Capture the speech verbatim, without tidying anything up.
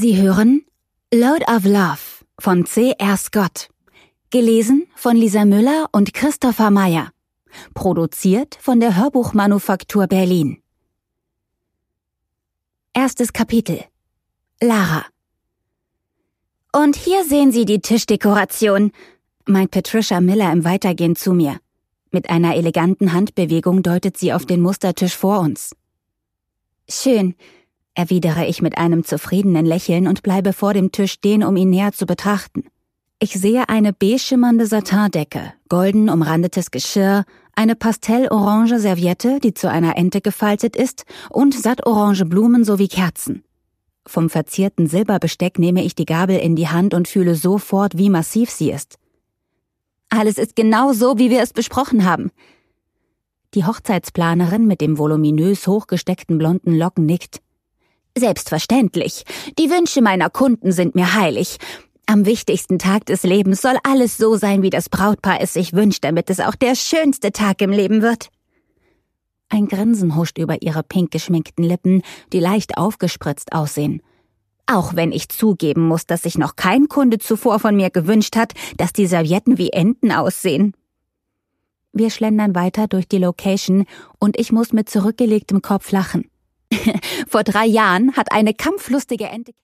Sie hören Load of Love von C R. Scott. Gelesen von Lisa Müller und Christopher Meyer. Produziert von der Hörbuchmanufaktur Berlin. Erstes Kapitel. Lara. Und hier sehen Sie die Tischdekoration, meint Patricia Miller im Weitergehen zu mir. Mit einer eleganten Handbewegung deutet sie auf den Mustertisch vor uns. Schön, erwidere ich mit einem zufriedenen Lächeln und bleibe vor dem Tisch stehen, um ihn näher zu betrachten. Ich sehe eine beige schimmernde Satindecke, golden umrandetes Geschirr, eine pastellorange Serviette, die zu einer Ente gefaltet ist, und sattorange Blumen sowie Kerzen. Vom verzierten Silberbesteck nehme ich die Gabel in die Hand und fühle sofort, wie massiv sie ist. Alles ist genau so, wie wir es besprochen haben. Die Hochzeitsplanerin mit dem voluminös hochgesteckten blonden Locken nickt. Selbstverständlich. Die Wünsche meiner Kunden sind mir heilig. Am wichtigsten Tag des Lebens soll alles so sein, wie das Brautpaar es sich wünscht, damit es auch der schönste Tag im Leben wird. Ein Grinsen huscht über ihre pink geschminkten Lippen, die leicht aufgespritzt aussehen. Auch wenn ich zugeben muss, dass sich noch kein Kunde zuvor von mir gewünscht hat, dass die Servietten wie Enten aussehen. Wir schlendern weiter durch die Location und ich muss mit zurückgelegtem Kopf lachen. Vor drei Jahren hat eine kampflustige Ente